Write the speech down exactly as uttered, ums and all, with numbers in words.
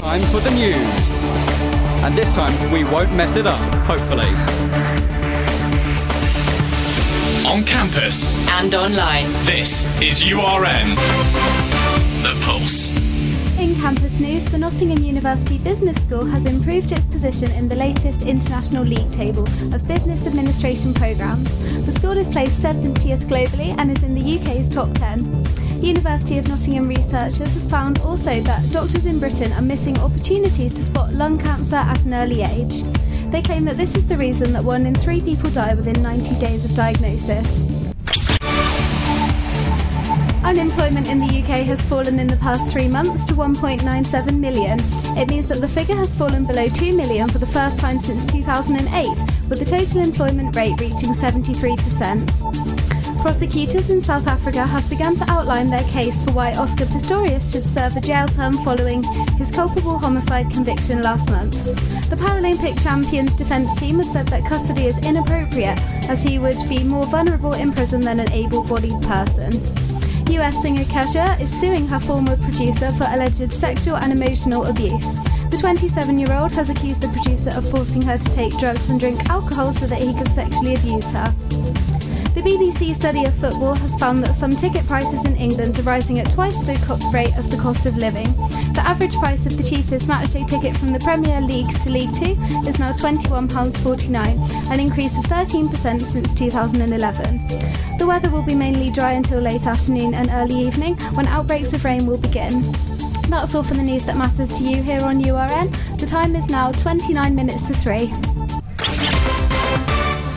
Time for the news. And this time we won't mess it up, hopefully. On campus and online. This is U R N The Pulse. In campus news, the Nottingham University Business School has improved its position in the latest International League table of business administration programmes. The school is placed seventieth globally and is in the U K's top ten. University of Nottingham researchers has found also that doctors in Britain are missing opportunities to spot lung cancer at an early age. They claim that this is the reason that one in three people die within ninety days of diagnosis. Unemployment in the U K has fallen in the past three months to one point nine seven million. It means that the figure has fallen below two million for the first time since two thousand eight, with the total employment rate reaching seventy-three percent. Prosecutors in South Africa have begun to outline their case for why Oscar Pistorius should serve a jail term following his culpable homicide conviction last month. The Paralympic champion's defence team have said that custody is inappropriate, as he would be more vulnerable in prison than an able-bodied person. U S singer Kesha is suing her former producer for alleged sexual and emotional abuse. The twenty-seven-year-old has accused the producer of forcing her to take drugs and drink alcohol so that he could sexually abuse her. The B B C study of football has found that some ticket prices in England are rising at twice the co- rate of the cost of living. The average price of the cheapest matchday ticket from the Premier League to League Two is now twenty-one pounds forty-nine, an increase of thirteen percent since two thousand eleven. The weather will be mainly dry until late afternoon and early evening, when outbreaks of rain will begin. That's all for the news that matters to you here on U R N. The time is now twenty-nine minutes to three.